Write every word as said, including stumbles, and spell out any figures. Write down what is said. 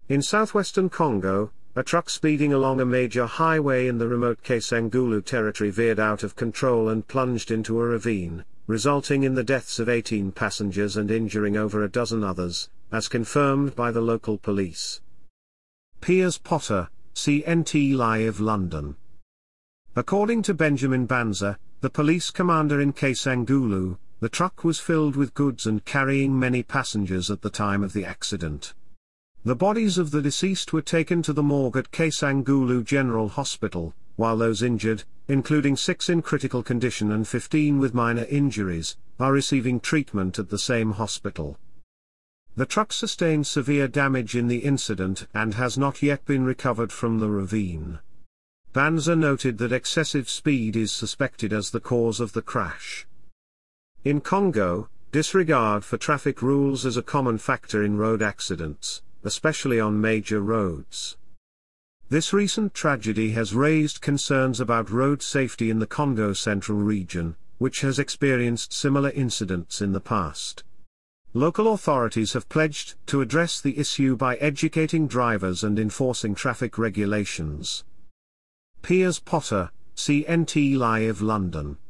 In southwestern Congo, a truck speeding along a major highway in the remote Kasangulu territory veered out of control and plunged into a ravine, resulting in the deaths of eighteen passengers and injuring over a dozen others, as confirmed by the local police. Piers Potter, C N T Live London. According to Benjamin Banza, the police commander in Kasangulu, the truck was filled with goods and carrying many passengers at the time of the accident. The bodies of the deceased were taken to the morgue at Kasangulu General Hospital, while those injured, including six in critical condition and fifteen with minor injuries, are receiving treatment at the same hospital. The truck sustained severe damage in the incident and has not yet been recovered from the ravine. Banza noted that excessive speed is suspected as the cause of the crash. In Congo, disregard for traffic rules is a common factor in road accidents, especially on major roads. This recent tragedy has raised concerns about road safety in the Congo Central region, which has experienced similar incidents in the past. Local authorities have pledged to address the issue by educating drivers and enforcing traffic regulations. Piers Potter, C N T Live London.